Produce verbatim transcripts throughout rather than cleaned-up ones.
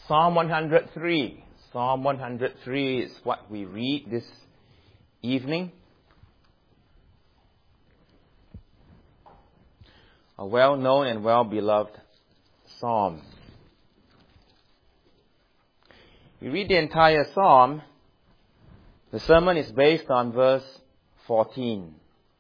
Psalm one hundred three. Psalm one hundred three is what we read this evening. A well-known and well-beloved psalm. We read the entire psalm. The sermon is based on verse fourteen.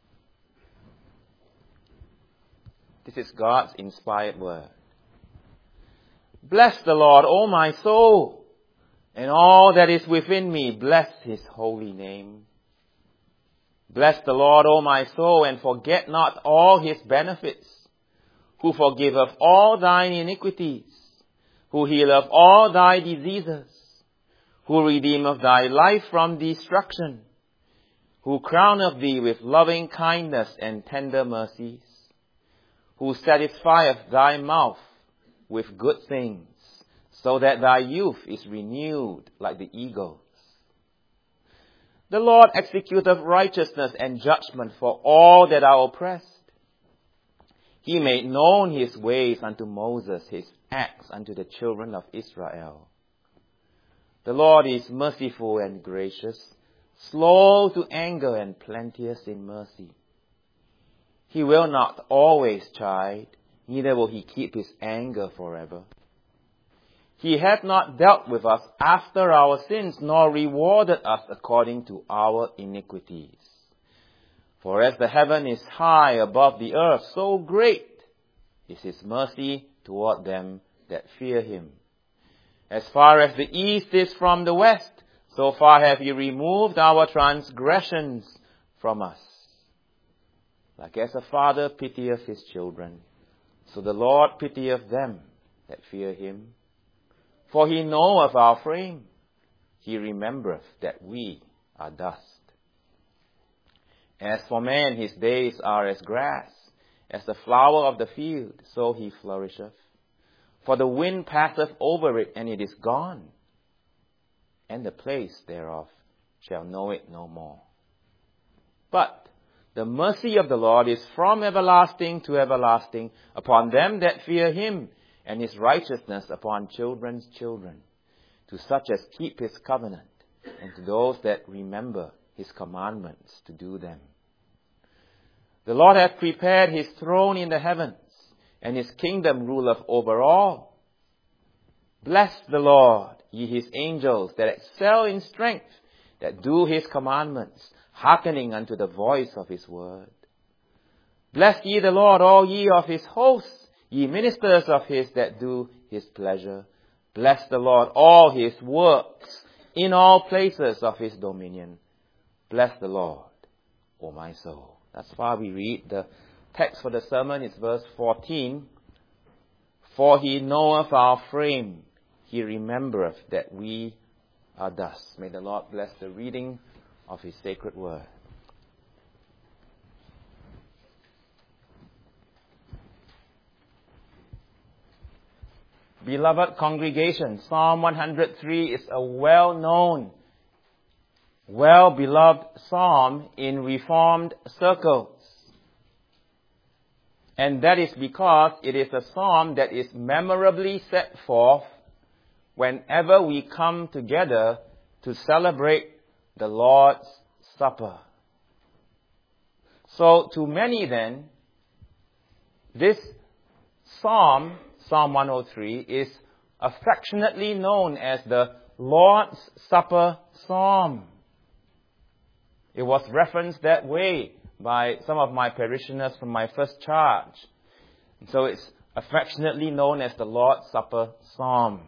This is God's inspired word. Bless the Lord, O my soul, and all that is within me, bless His holy name. Bless the Lord, O my soul, and forget not all His benefits, who forgiveth all thine iniquities, who healeth all thy diseases, who redeemeth thy life from destruction, who crowneth thee with loving kindness and tender mercies, who satisfieth thy mouth with good things, so that thy youth is renewed like the eagles. The Lord executeth righteousness and judgment for all that are oppressed. He made known His ways unto Moses, His acts unto the children of Israel. The Lord is merciful and gracious, slow to anger and plenteous in mercy. He will not always chide, neither will He keep His anger forever. He hath not dealt with us after our sins, nor rewarded us according to our iniquities. For as the heaven is high above the earth, so great is His mercy toward them that fear Him. As far as the east is from the west, so far hath He removed our transgressions from us. Like as a father pitieth his children, so the Lord pitieth them that fear Him. For He knoweth our frame. He remembereth that we are dust. As for man, his days are as grass, as the flower of the field, so he flourisheth. For the wind passeth over it, and it is gone, and the place thereof shall know it no more. But the mercy of the Lord is from everlasting to everlasting upon them that fear Him, and His righteousness upon children's children, to such as keep His covenant, and to those that remember His commandments to do them. The Lord hath prepared His throne in the heavens, and His kingdom ruleth over all. Bless the Lord, ye His angels, that excel in strength, that do His commandments, hearkening unto the voice of His word. Bless ye the Lord, all ye of His hosts, ye ministers of His that do His pleasure. Bless the Lord, all His works, in all places of His dominion. Bless the Lord, O my soul. That's why we read the text for the sermon is verse fourteen. For He knoweth our frame, He remembereth that we are dust. May the Lord bless the reading of His sacred word. Beloved congregation, Psalm one hundred three is a well-known, well-beloved psalm in Reformed circles. And that is because it is a psalm that is memorably set forth whenever we come together to celebrate the Lord's Supper. So to many then, this psalm, Psalm one hundred three, is affectionately known as the Lord's Supper Psalm. It was referenced that way by some of my parishioners from my first charge. And so it's affectionately known as the Lord's Supper Psalm.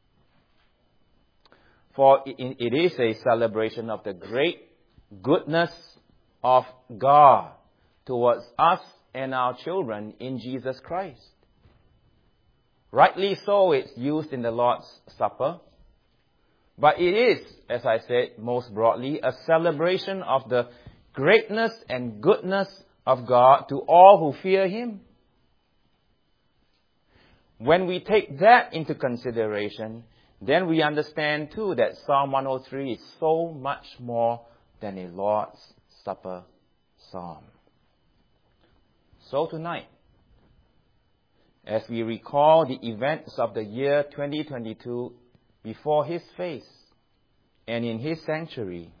For it is a celebration of the great goodness of God towards us and our children in Jesus Christ. Rightly so, it's used in the Lord's Supper. But it is, as I said most broadly, a celebration of the greatness and goodness of God to all who fear Him. When we take that into consideration, then we understand too that Psalm one hundred three is so much more than a Lord's Supper psalm. So tonight, as we recall the events of the year twenty twenty-two before His face and in His sanctuary,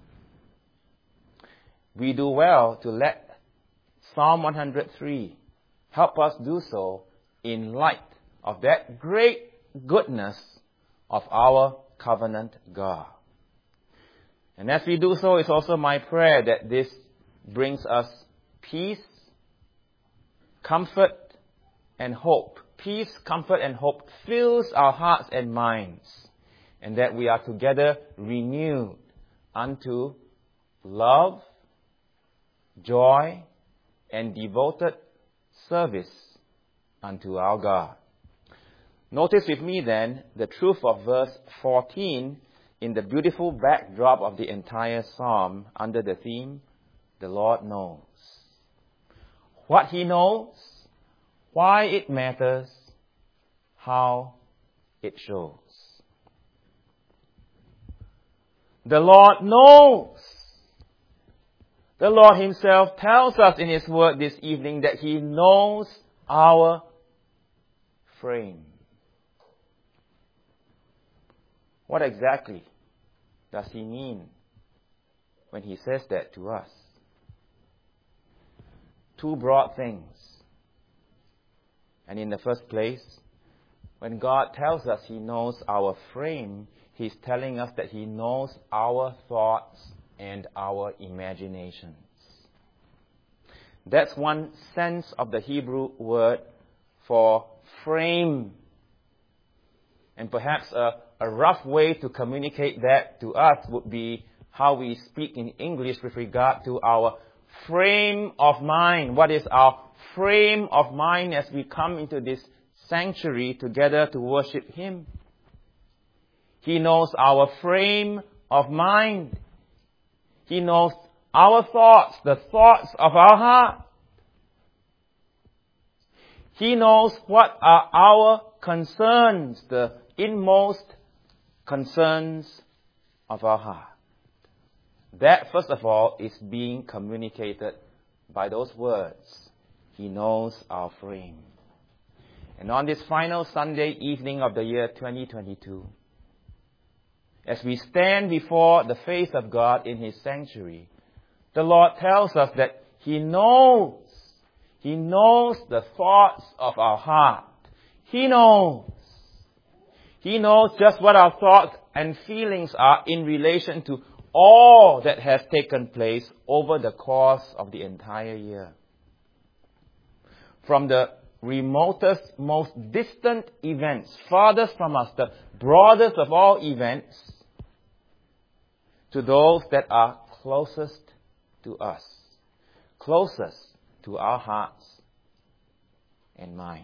we do well to let Psalm one hundred three help us do so in light of that great goodness of our covenant God. And as we do so, it's also my prayer that this brings us peace, comfort, and hope. Peace, comfort, and hope fills our hearts and minds, and that we are together renewed unto love, joy, and devoted service unto our God. Notice with me then the truth of verse fourteen in the beautiful backdrop of the entire psalm under the theme, the Lord knows. What He knows, why it matters, how it shows. The Lord knows. The Lord Himself tells us in His word this evening that He knows our frame. What exactly does He mean when He says that to us? Two broad things. And in the first place, when God tells us He knows our frame, He's telling us that He knows our thoughts and our imaginations. That's one sense of the Hebrew word for frame. And perhaps a, a rough way to communicate that to us would be how we speak in English with regard to our frame of mind. What is our frame of mind as we come into this sanctuary together to worship Him? He knows our frame of mind. He knows our thoughts, the thoughts of our heart. He knows what are our concerns, the inmost concerns of our heart. That, first of all, is being communicated by those words. He knows our frame. And on this final Sunday evening of the year twenty twenty-two, as we stand before the face of God in His sanctuary, the Lord tells us that He knows. He knows the thoughts of our heart. He knows. He knows just what our thoughts and feelings are in relation to all that has taken place over the course of the entire year. From the remotest, most distant events, farthest from us, the broadest of all events, to those that are closest to us, closest to our hearts and minds.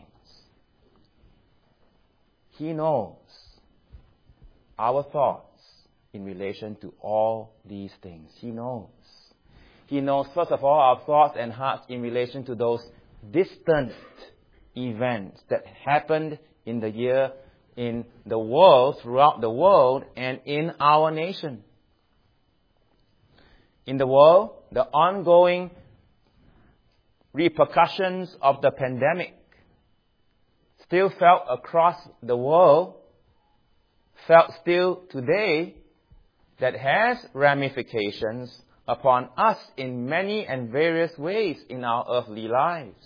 He knows our thoughts in relation to all these things. He knows. He knows, first of all, our thoughts and hearts in relation to those distant events that happened in the year, in the world, throughout the world, and in our nation. In the world, the ongoing repercussions of the pandemic still felt across the world, felt still today, that has ramifications upon us in many and various ways in our earthly lives.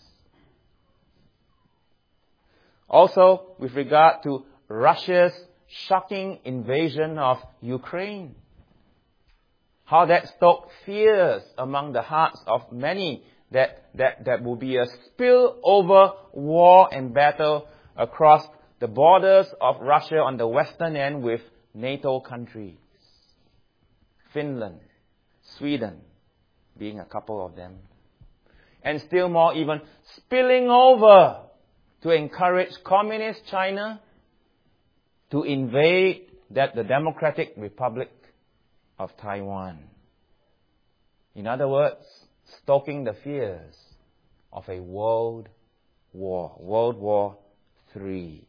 Also, with regard to Russia's shocking invasion of Ukraine, how that stoked fears among the hearts of many that, that, that will be a spillover war and battle across the borders of Russia on the western end with NATO countries. Finland, Sweden being a couple of them. And still more even spilling over to encourage communist China to invade that the Democratic Republic of Taiwan. In other words, stoking the fears of a world war, World War Three.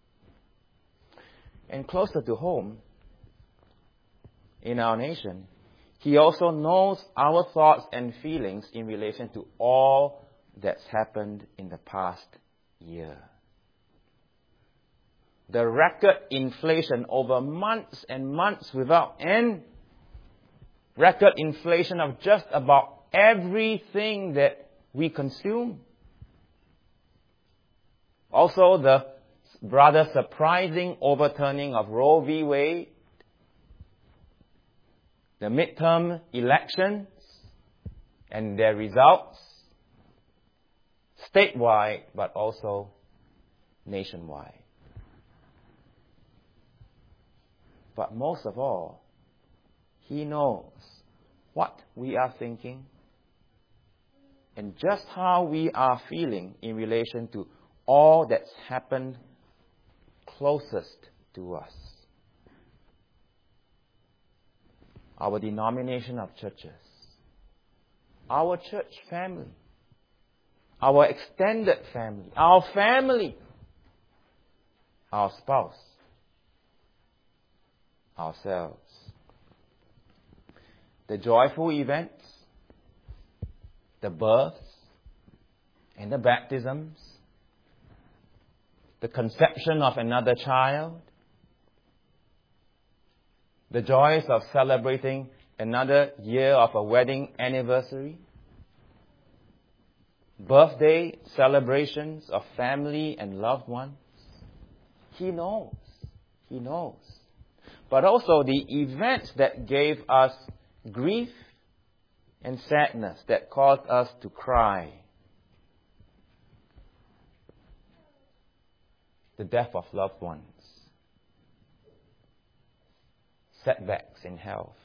And closer to home, in our nation, He also knows our thoughts and feelings in relation to all that's happened in the past year. the record inflation over months and months without end. Record inflation of just about everything that we consume. Also, the rather surprising overturning of Roe v. Wade, the midterm elections and their results, statewide but also nationwide. But most of all, He knows what we are thinking and just how we are feeling in relation to all that's happened closest to us. Our denomination of churches, our church family, our extended family, our family, our spouse, ourselves. The joyful events, the births and the baptisms, the conception of another child, the joys of celebrating another year of a wedding anniversary, birthday celebrations of family and loved ones. He knows. He knows. But also the events that gave us grief and sadness, that caused us to cry. The death of loved ones, setbacks in health,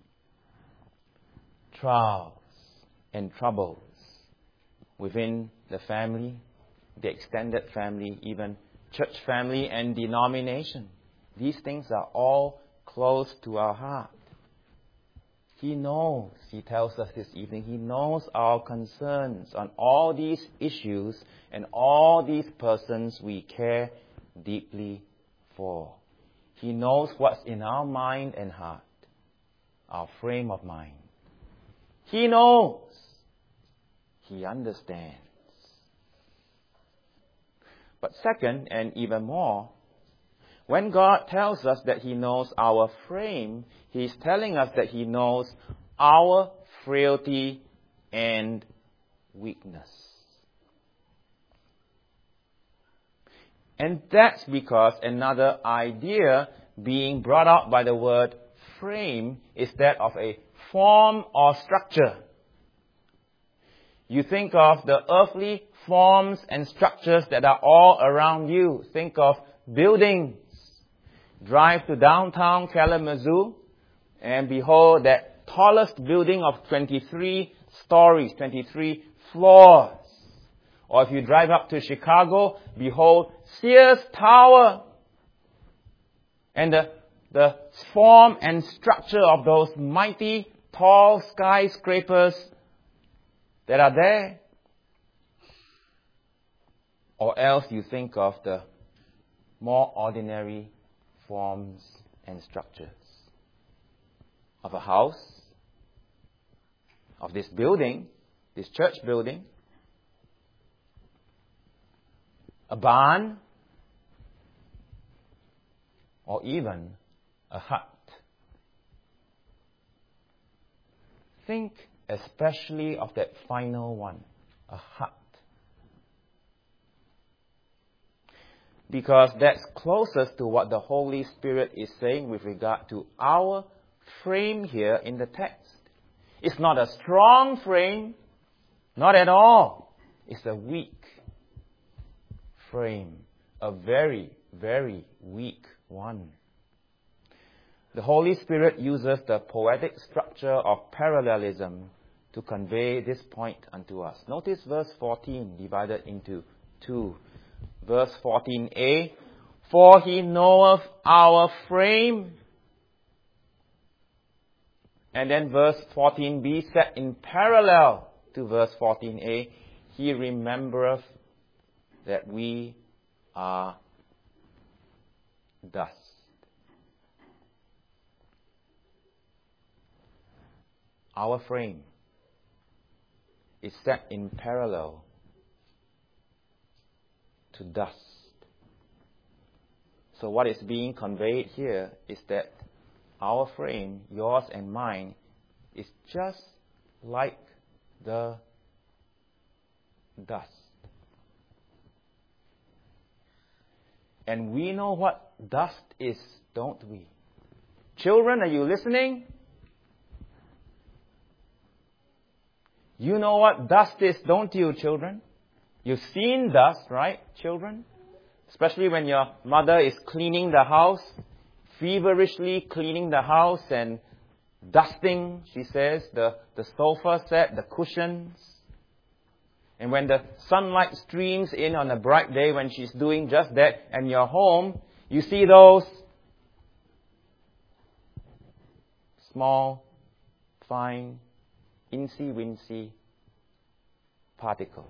trials and troubles within the family, the extended family, even church family and denomination. These things are all close to our heart. He knows, He tells us this evening, He knows our concerns on all these issues and all these persons we care deeply for. He knows what's in our mind and heart, our frame of mind. He knows. He understands. But second, and even more, when God tells us that He knows our frame, He's telling us that He knows our frailty and weakness. And that's because another idea being brought out by the word frame is that of a form or structure. You think of the earthly forms and structures that are all around you. Think of buildings. Drive to downtown Kalamazoo and behold that tallest building of twenty-three stories, twenty-three floors. Or if you drive up to Chicago, behold Sears Tower. And the, the form and structure of those mighty tall skyscrapers that are there. Or else you think of the more ordinary forms and structures of a house, of this building, this church building, a barn, or even a hut. Think especially of that final one, a hut. Because that's closest to what the Holy Spirit is saying with regard to our frame here in the text. It's not a strong frame, not at all. It's a weak frame, a very, very weak one. The Holy Spirit uses the poetic structure of parallelism to convey this point unto us. Notice verse fourteen divided into two. Verse fourteen a, for He knoweth our frame. And then verse fourteen b, set in parallel to verse fourteen a, He remembereth that we are dust. Our frame is set in parallel to dust. So what is being conveyed here is that our frame, yours and mine, is just like the dust. And we know what dust is, don't we? Children, are you listening? You know what dust is, don't you, children? You've seen dust, right, children? Especially when your mother is cleaning the house, feverishly cleaning the house and dusting, she says, the, the sofa set, the cushions. And when the sunlight streams in on a bright day when she's doing just that, and you're home, you see those small, fine, incy-wincy particles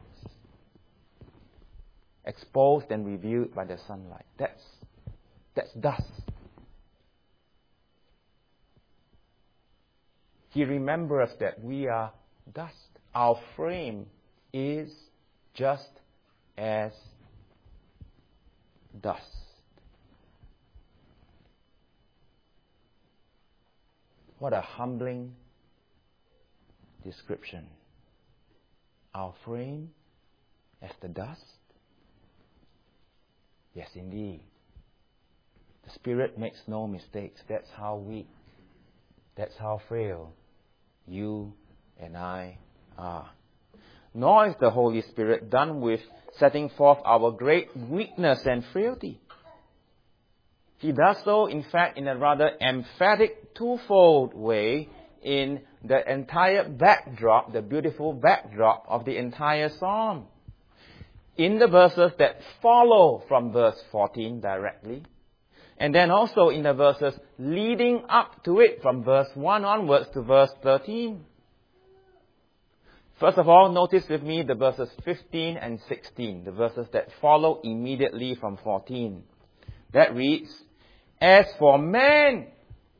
exposed and revealed by the sunlight. That's, that's dust. He remembers that we are dust. Our frame is just as dust. What a humbling description. Our frame as the dust? Yes, indeed. The Spirit makes no mistakes. That's how weak, that's how frail you and I are. Nor is the Holy Spirit done with setting forth our great weakness and frailty. He does so, in fact, in a rather emphatic twofold way in the entire backdrop, the beautiful backdrop of the entire psalm. In the verses that follow from verse fourteen directly, and then also in the verses leading up to it from verse one onwards to verse thirteen. First of all, notice with me the verses fifteen and sixteen, the verses that follow immediately from fourteen. That reads, "As for man,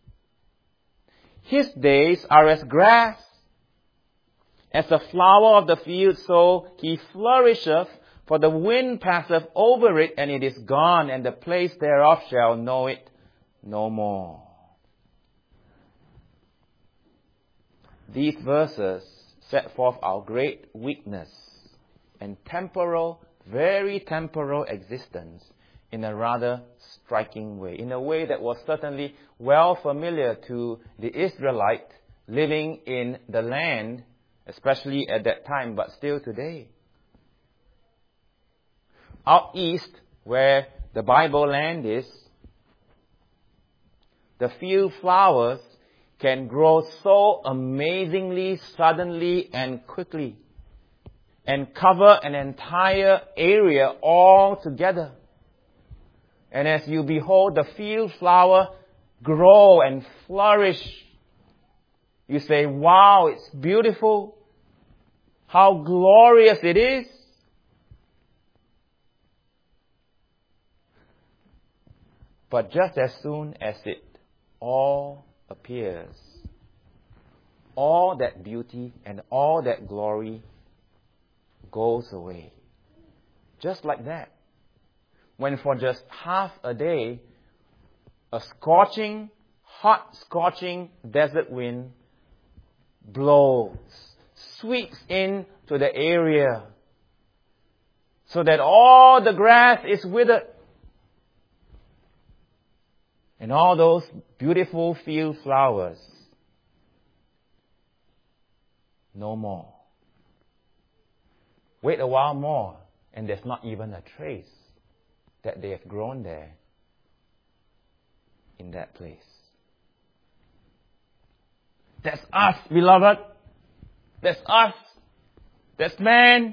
his days are as grass. As the flower of the field, so he flourisheth, for the wind passeth over it, and it is gone, and the place thereof shall know it no more." These verses set forth our great weakness and temporal, very temporal existence in a rather striking way, in a way that was certainly well familiar to the Israelite living in the land, especially at that time, but still today. Out east, where the Bible land is, the field flowers can grow so amazingly, suddenly, and quickly, and cover an entire area altogether. And as you behold the field flower grow and flourish, you say, "Wow, it's beautiful. How glorious it is." But just as soon as it all appears, all that beauty and all that glory goes away. Just like that. When for just half a day, a scorching, hot, scorching desert wind blows, sweeps into the area, so that all the grass is withered. And all those beautiful field flowers, no more. Wait a while more, and there's not even a trace that they have grown there in that place. That's us, beloved. That's us. That's man.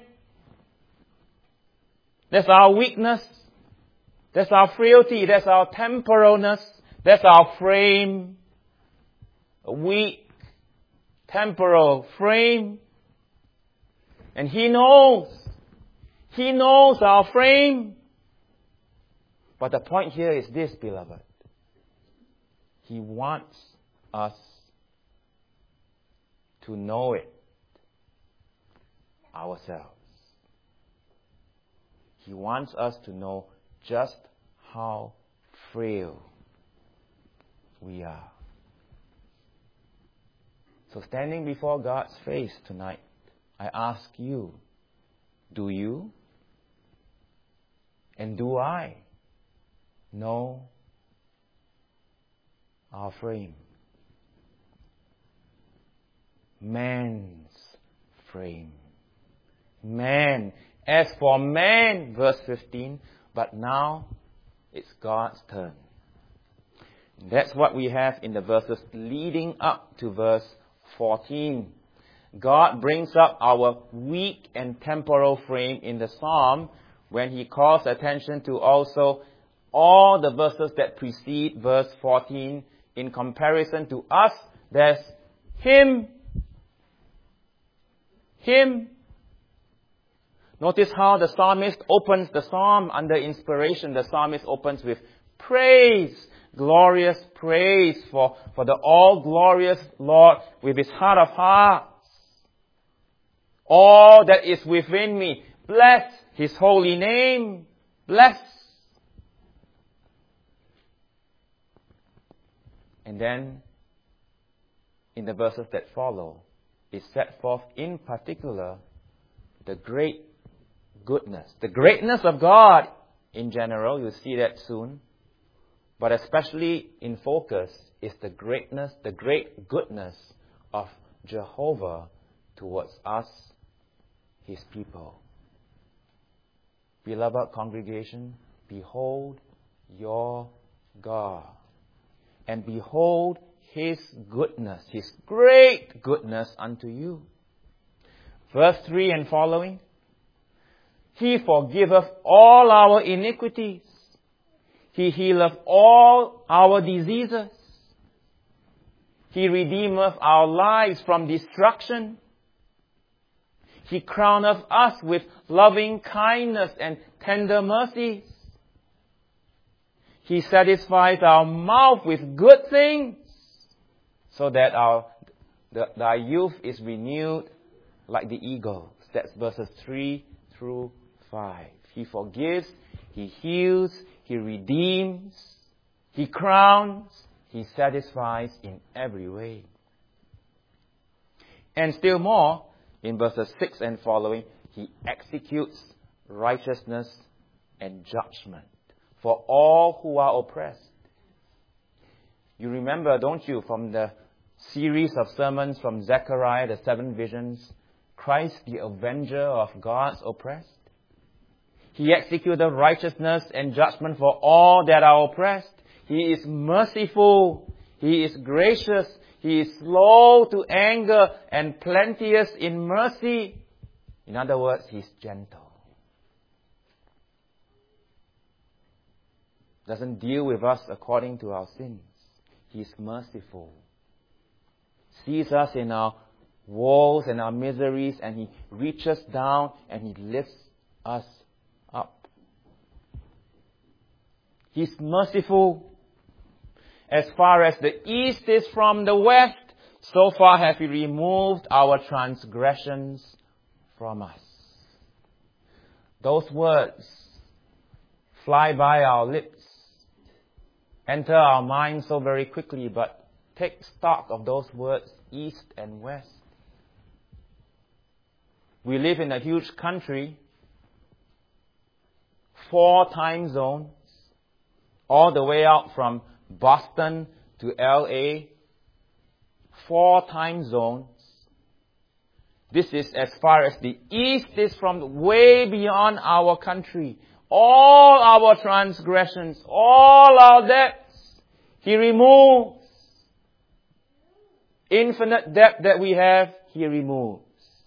That's our weakness. That's our frailty. That's our temporalness. That's our frame. A weak, temporal frame. And He knows. He knows our frame. But the point here is this, beloved. He wants us to know it ourselves. He wants us to know just how frail we are. So standing before God's face tonight, I ask you, do you and do I know our frame? Man's frame. Man. As for man, verse fifteen, but now it's God's turn. That's what we have in the verses leading up to verse fourteen. God brings up our weak and temporal frame in the psalm when he calls attention to also all the verses that precede verse fourteen. In comparison to us, there's him. Him. Notice how the psalmist opens the psalm under inspiration. The psalmist opens with praise, glorious praise for, for the all-glorious Lord with his heart of hearts. All that is within me, bless his holy name. Bless. And then, in the verses that follow, is set forth in particular the great goodness, the greatness of God in general. You'll see that soon. But especially in focus is the greatness, the great goodness of Jehovah towards us, his people. Beloved congregation, behold your God. And behold his goodness, his great goodness unto you. Verse three and following. He forgiveth all our iniquities. He healeth all our diseases. He redeemeth our lives from destruction. He crowneth us with loving kindness and tender mercies. He satisfies our mouth with good things, so that our the, our youth is renewed like the eagles. That's verses three through five. He forgives, he heals, he redeems, he crowns, he satisfies in every way. And still more, in verses six and following, he executes righteousness and judgment for all who are oppressed. You remember, don't you, from the series of sermons from Zechariah, the seven visions, Christ the avenger of God's oppressed? He executed righteousness and judgment for all that are oppressed. He is merciful. He is gracious. He is slow to anger and plenteous in mercy. In other words, He is gentle. Doesn't deal with us according to our sins. He is merciful. Sees us in our woes and our miseries, and He reaches down and He lifts us up. He's merciful. As far as the east is from the west, so far have He removed our transgressions from us. Those words fly by our lips, enter our minds so very quickly, but take stock of those words, east and west. We live in a huge country, four time zones, all the way out from Boston to L A, four time zones. This is as far as the east is from way beyond our country. All our transgressions, all our debts, He removes. Infinite debt that we have, He removes.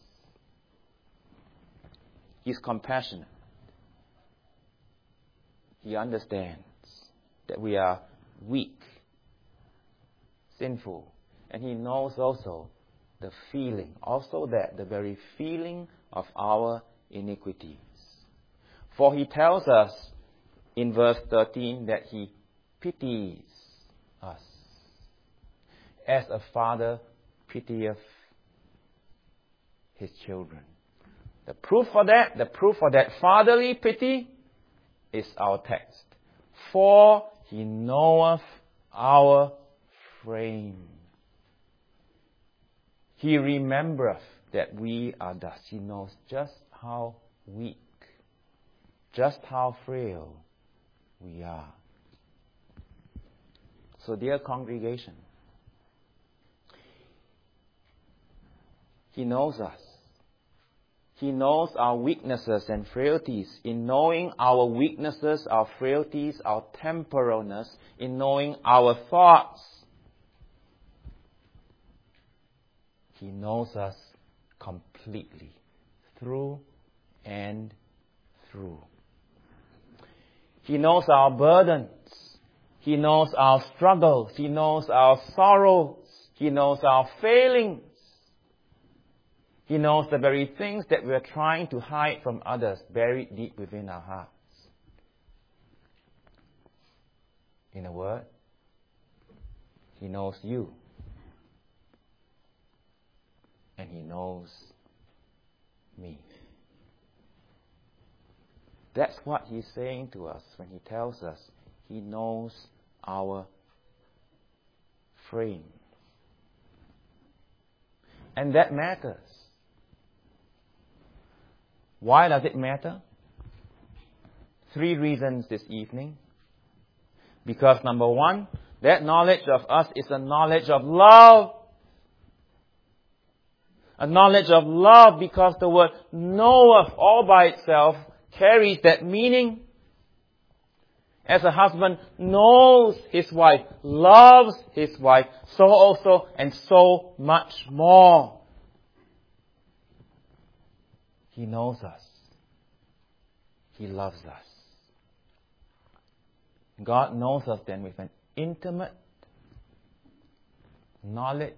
He's compassionate. He understands that we are weak, sinful, and He knows also the feeling, also that the very feeling of our iniquities. For He tells us in verse thirteen that He pities us, as a father pitieth his children. The proof for that, the proof for that fatherly pity is our text. For He knoweth our frame. He remembereth that we are dust. He knows just how weak, just how frail we are. So, dear congregation, He knows us. He knows our weaknesses and frailties. In knowing our weaknesses, our frailties, our temporalness, in knowing our thoughts, He knows us completely, through and through. He knows our burdens. He knows our struggles. He knows our sorrows. He knows our failings. He knows the very things that we are trying to hide from others, buried deep within our hearts. In a word, He knows you. And He knows me. That's what He's saying to us when He tells us He knows our frame. And that matters. Why does it matter? Three reasons this evening. Because number one, that knowledge of us is a knowledge of love. A knowledge of love, because the word knoweth all by itself carries that meaning. As a husband knows his wife, loves his wife, so also and so much more. He knows us. He loves us. God knows us then with an intimate knowledge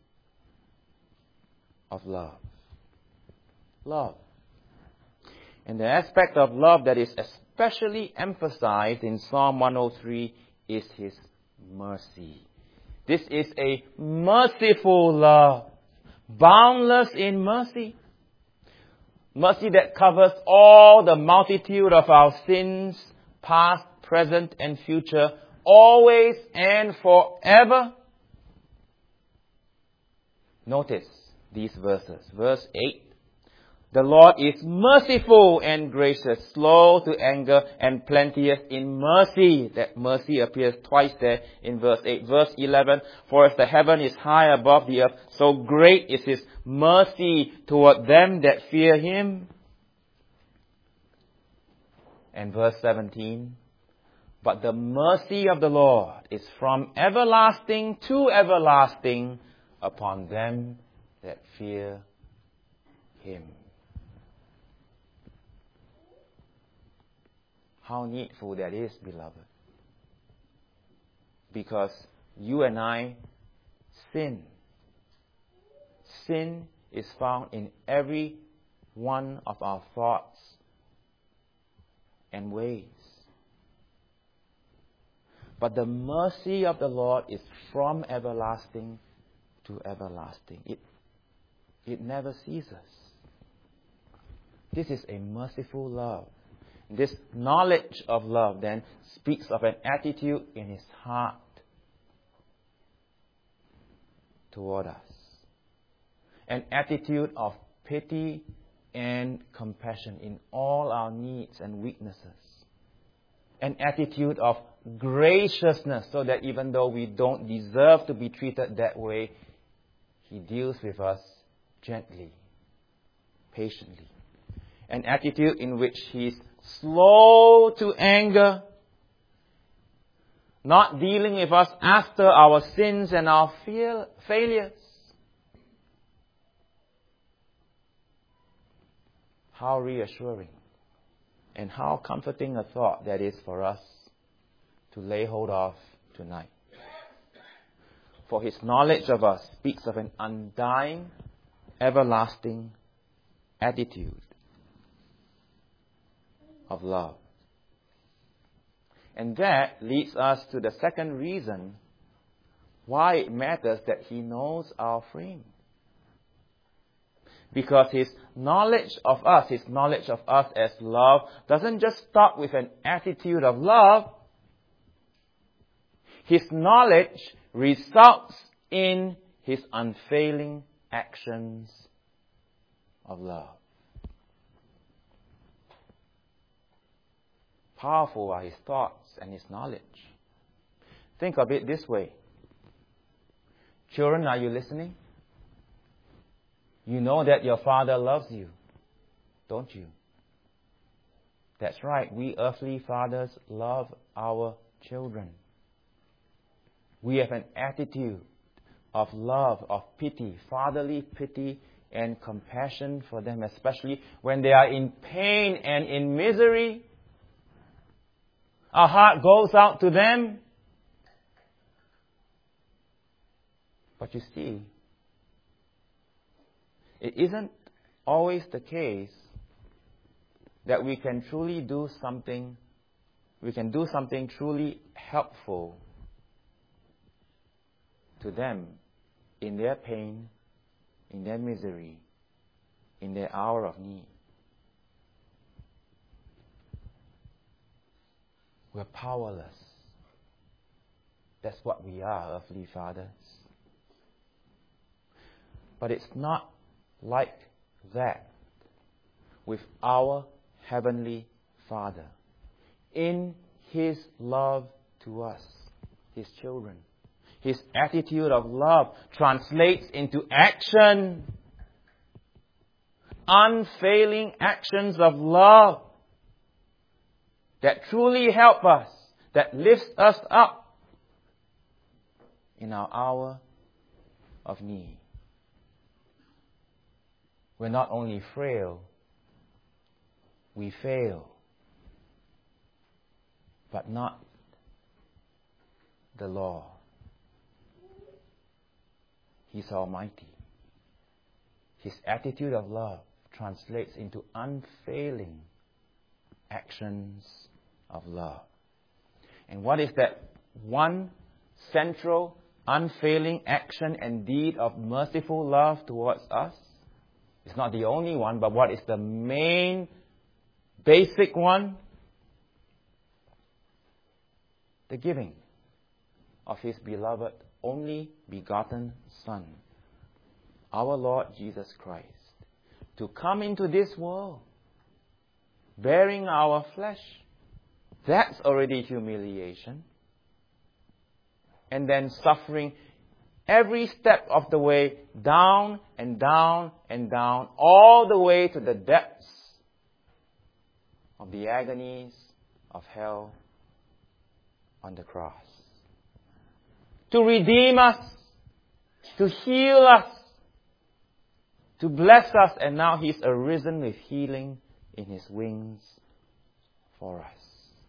of love. Love. And the aspect of love that is especially emphasized in Psalm one oh three is His mercy. This is a merciful love, boundless in mercy. Mercy that covers all the multitude of our sins, past, present, and future, always and forever. Notice these verses. Verse eight. The Lord is merciful and gracious, slow to anger and plenteous in mercy. That mercy appears twice there in verse eight. Verse eleven, for as the heaven is high above the earth, so great is His mercy toward them that fear Him. And verse seventeen, but the mercy of the Lord is from everlasting to everlasting upon them that fear Him. How needful that is, beloved. Because you and I sin. Sin is found in every one of our thoughts and ways. But the mercy of the Lord is from everlasting to everlasting. It, it never ceases. This is a merciful love. This knowledge of love then speaks of an attitude in His heart toward us. An attitude of pity and compassion in all our needs and weaknesses. An attitude of graciousness, so that even though we don't deserve to be treated that way, He deals with us gently, patiently. An attitude in which He is slow to anger, not dealing with us after our sins and our fail- failures. How reassuring and how comforting a thought that is for us to lay hold of tonight. For His knowledge of us speaks of an undying, everlasting attitude of love. And that leads us to the second reason why it matters that He knows our frame. Because His knowledge of us, His knowledge of us as love, doesn't just stop with an attitude of love. His knowledge results in His unfailing actions of love. Powerful are His thoughts and His knowledge. Think of it this way. Children, are you listening? You know that your Father loves you, don't you? That's right. We earthly fathers love our children. We have an attitude of love, of pity, fatherly pity and compassion for them, especially when they are in pain and in misery. Our heart goes out to them. But you see, it isn't always the case that we can truly do something, we can do something truly helpful to them in their pain, in their misery, in their hour of need. We're powerless. That's what we are, earthly fathers. But it's not like that with our Heavenly Father. In His love to us, His children, His attitude of love translates into action. Unfailing actions of love that truly help us, that lifts us up in our hour of need. We're not only frail, we fail, but not the Lord. He's almighty. His attitude of love translates into unfailing actions of love. And what is that one central, unfailing action and deed of merciful love towards us? It's not the only one, but what is the main, basic one? The giving of His beloved, only begotten Son, our Lord Jesus Christ, to come into this world, bearing our flesh. That's already humiliation. And then suffering every step of the way, down and down and down, all the way to the depths of the agonies of hell on the cross. To redeem us, to heal us, to bless us, and now He's arisen with healing in His wings for us.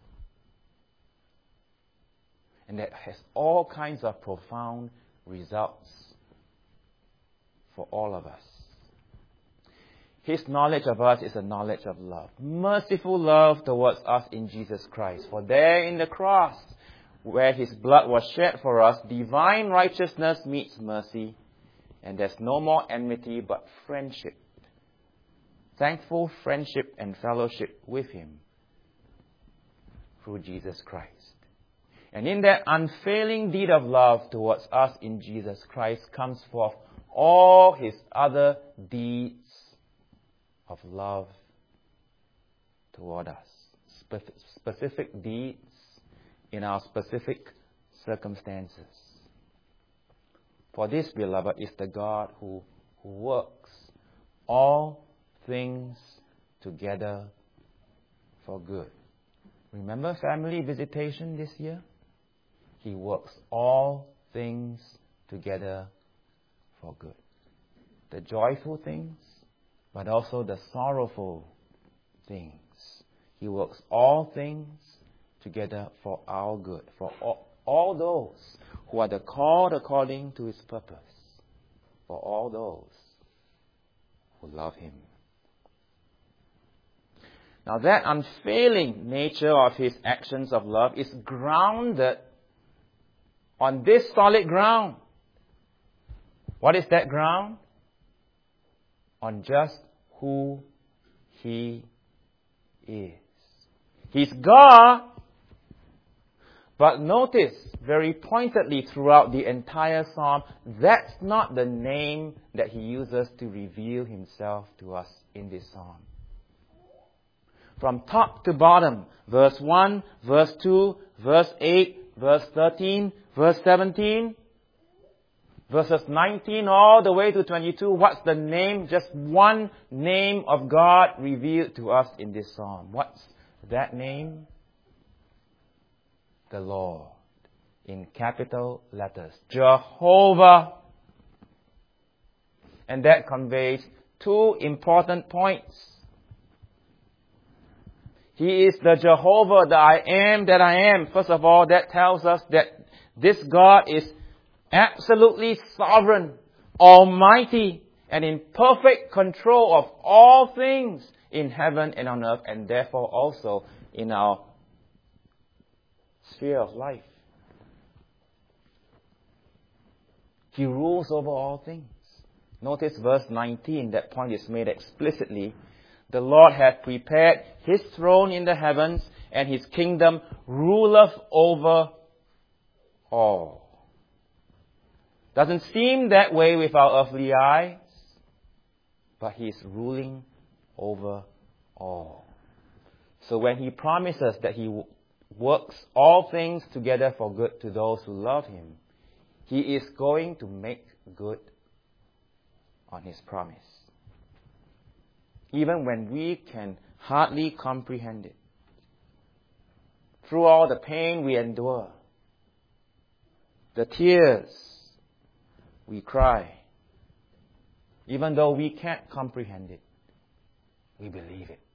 And that has all kinds of profound results for all of us. His knowledge of us is a knowledge of love. Merciful love towards us in Jesus Christ. For there in the cross, where His blood was shed for us, divine righteousness meets mercy, and there's no more enmity but friendship. Thankful friendship and fellowship with Him through Jesus Christ. And in that unfailing deed of love towards us in Jesus Christ comes forth all His other deeds of love toward us. Spe- specific deeds in our specific circumstances. For this, beloved, is the God who, who works all things together for good. Remember family visitation this year? He works all things together for good. The joyful things, but also the sorrowful things. He works all things together for our good, for all, all those who are the called according to His purpose, for all those who love Him. Now that unfailing nature of His actions of love is grounded on this solid ground. What is that ground? On just who He is. He's God, But notice very pointedly throughout the entire psalm, that's not the name that he uses to reveal himself to us in this psalm. From top to bottom, verse one, verse two, verse eight, verse thirteen, verse seventeen, verses nineteen all the way to twenty-two, what's the name? Just one name of God revealed to us in this psalm. What's that name? The Lord, in capital letters. Jehovah. And that conveys two important points. He is the Jehovah, the I am that I am. First of all, that tells us that this God is absolutely sovereign, almighty, and in perfect control of all things in heaven and on earth, and therefore also in our sphere of life. He rules over all things. Notice verse nineteen, that point is made explicitly. The Lord hath prepared His throne in the heavens, and His kingdom ruleth over all. Doesn't seem that way with our earthly eyes, but He is ruling over all. So when He promises that He works all things together for good to those who love Him, He is going to make good on His promise. Even when we can hardly comprehend it. Through all the pain we endure, the tears we cry, even though we can't comprehend it, we believe it.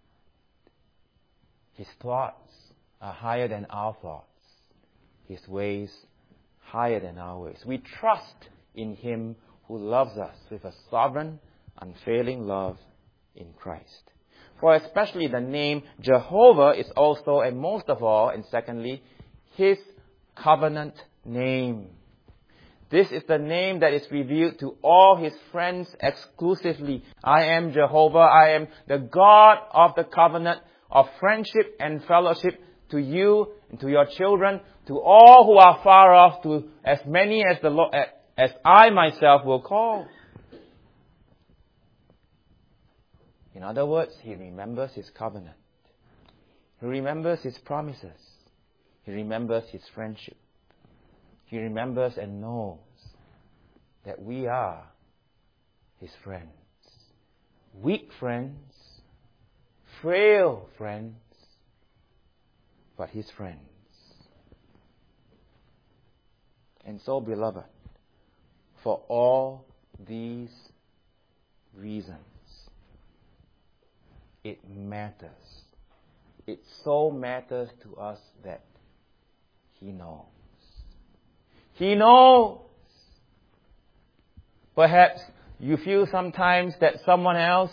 His thoughts are higher than our thoughts. His ways higher than our ways. We trust in Him who loves us with a sovereign, unfailing love in Christ. For especially the name Jehovah is also, and most of all, and secondly, His covenant name. This is the name that is revealed to all His friends exclusively. I am Jehovah. I am the God of the covenant of friendship and fellowship to you and to your children, to all who are far off, to as many as the Lord, as I myself will call. In other words, He remembers His covenant. He remembers His promises. He remembers His friendship. He remembers and knows that we are His friends. Weak friends, frail friends, but His friends. And so, beloved, for all these reasons, it matters. It so matters to us that He knows. He knows. Perhaps you feel sometimes that someone else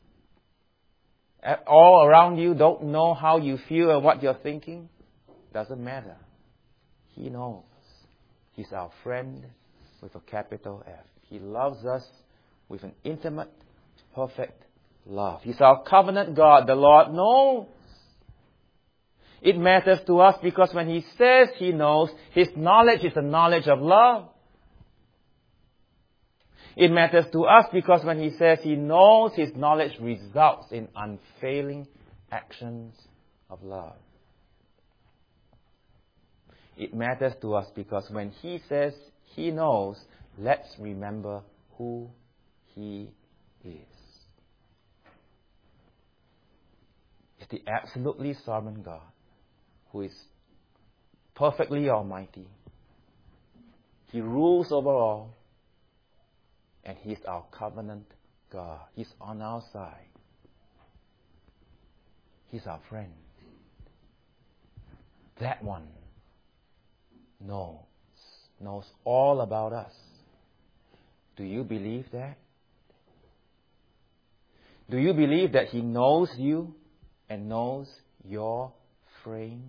all around you don't know how you feel and what you're thinking. Doesn't matter. He knows. He's our friend with a capital F. He loves us with an intimate, perfect love. He's our covenant God. The Lord knows. It matters to us because when He says He knows, His knowledge is the knowledge of love. It matters to us because when He says He knows, His knowledge results in unfailing actions of love. It matters to us because when He says He knows, let's remember who He is. It's the absolutely sovereign God who is perfectly almighty. He rules over all. And He's our covenant God. He's on our side. He's our friend. That one knows, knows all about us. Do you believe that? Do you believe that He knows you and knows your frame?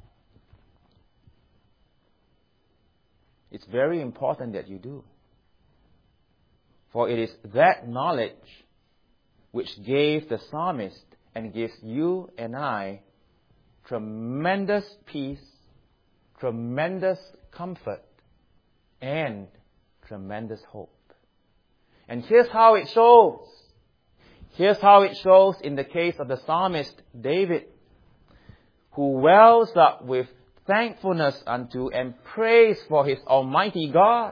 It's very important that you do. For it is that knowledge which gave the psalmist and gives you and I tremendous peace, tremendous comfort and tremendous hope. And here's how it shows. Here's how it shows in the case of the psalmist David, who wells up with thankfulness unto and praise for his Almighty God.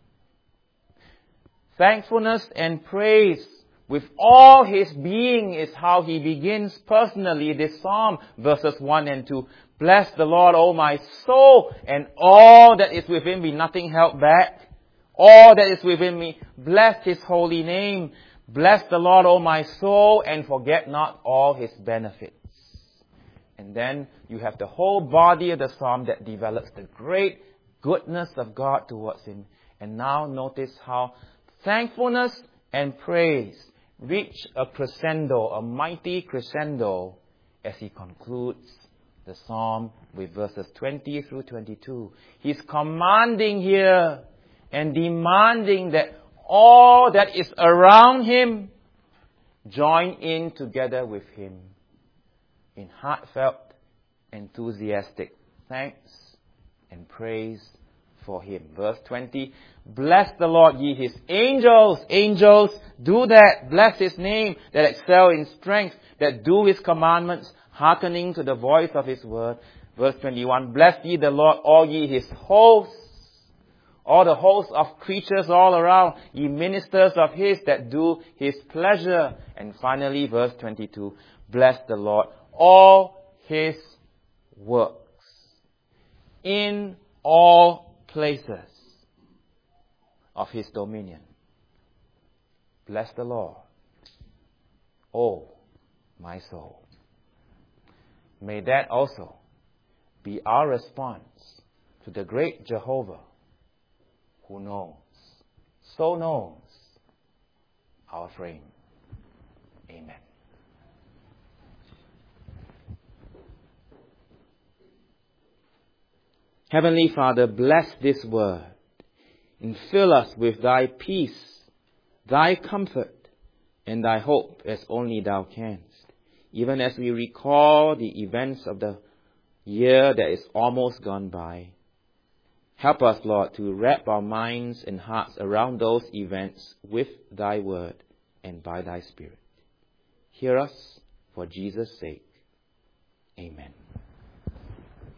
Thankfulness and praise with all his being is how he begins personally this psalm, verses one and two. Bless the Lord, O my soul, and all that is within me, nothing held back. All that is within me, bless his holy name. Bless the Lord, O my soul, and forget not all his benefits. And then you have the whole body of the psalm that develops the great goodness of God towards him. And now notice how thankfulness and praise reach a crescendo, a mighty crescendo, as he concludes the psalm with verses twenty through twenty-two. He's commanding here and demanding that all that is around him join in together with him in heartfelt, enthusiastic thanks and praise for him. Verse twenty, bless the Lord, ye his angels. Angels, do that. Bless his name, that excel in strength, that do his commandments, hearkening to the voice of his word. Verse twenty-one, bless ye the Lord, all ye his hosts, all the hosts of creatures all around, ye ministers of his that do his pleasure. And finally, verse twenty-two, bless the Lord, all his works in all places of his dominion. Bless the Lord, O my soul. May that also be our response to the great Jehovah who knows, so knows our frame. Amen. Heavenly Father, bless this word and fill us with thy peace, thy comfort, and thy hope as only thou canst. Even as we recall the events of the year that is almost gone by, help us, Lord, to wrap our minds and hearts around those events with thy word and by thy Spirit. Hear us for Jesus' sake. Amen.